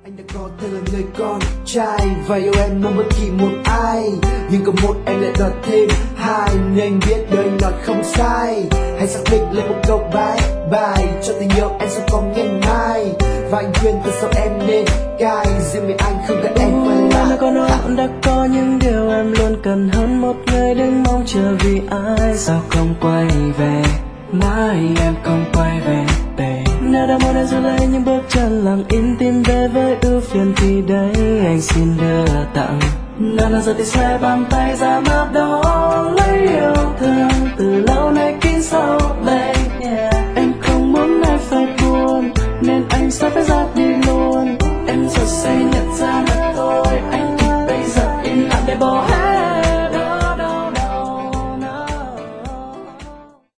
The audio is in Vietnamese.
Anh đã có tên là người con trai và yêu em không bất kỳ một ai, nhưng có một em lại đọt thêm hai, nên biết đời nói không sai. Hãy xác định lên một câu bye bye cho tình yêu anh sẽ có ngày mai, và anh khuyên từ sau em nên cai, riêng mình anh không cần em phải là. Đã có nói đã có những điều em luôn cần hơn một người đừng mong chờ vì ai. Sao không quay về, nói em không quay về babe. Nếu đã muốn em giữ lấy những bước chân lặng im tìm về với ưu phiền thì đấy anh xin đưa tặng. Nào giờ thì sẽ bàn tay ra mắt đó lấy yêu thương từ lâu nay kín sâu babe.